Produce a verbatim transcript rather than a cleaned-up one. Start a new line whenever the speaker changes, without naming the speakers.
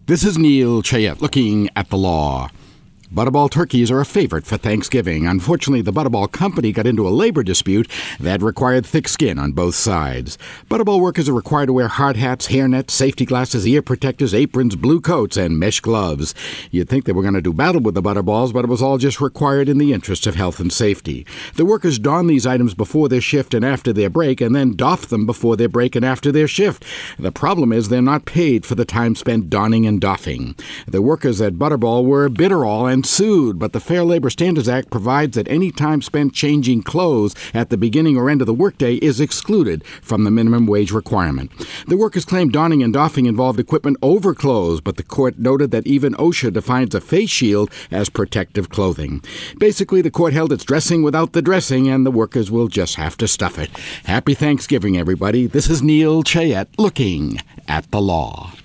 This is Neil Chayette looking at the law. Butterball turkeys are a favorite for Thanksgiving. Unfortunately, the Butterball Company got into a labor dispute that required thick skin on both sides. Butterball workers are required to wear hard hats, hairnets, safety glasses, ear protectors, aprons, blue coats, and mesh gloves. You'd think they were going to do battle with the Butterballs, but it was all just required in the interest of health and safety. The workers don these items before their shift and after their break, and then doff them before their break and after their shift. The problem is they're not paid for the time spent donning and doffing. The workers at Butterball were bitterall and sued, but the Fair Labor Standards Act provides that any time spent changing clothes at the beginning or end of the workday is excluded from the minimum wage requirement. The workers claimed donning and doffing involved equipment over clothes, but the court noted that even OSHA defines a face shield as protective clothing. Basically, the court held it's dressing without the dressing, and the workers will just have to stuff it. Happy Thanksgiving, everybody. This is Neil Chayette looking at the law.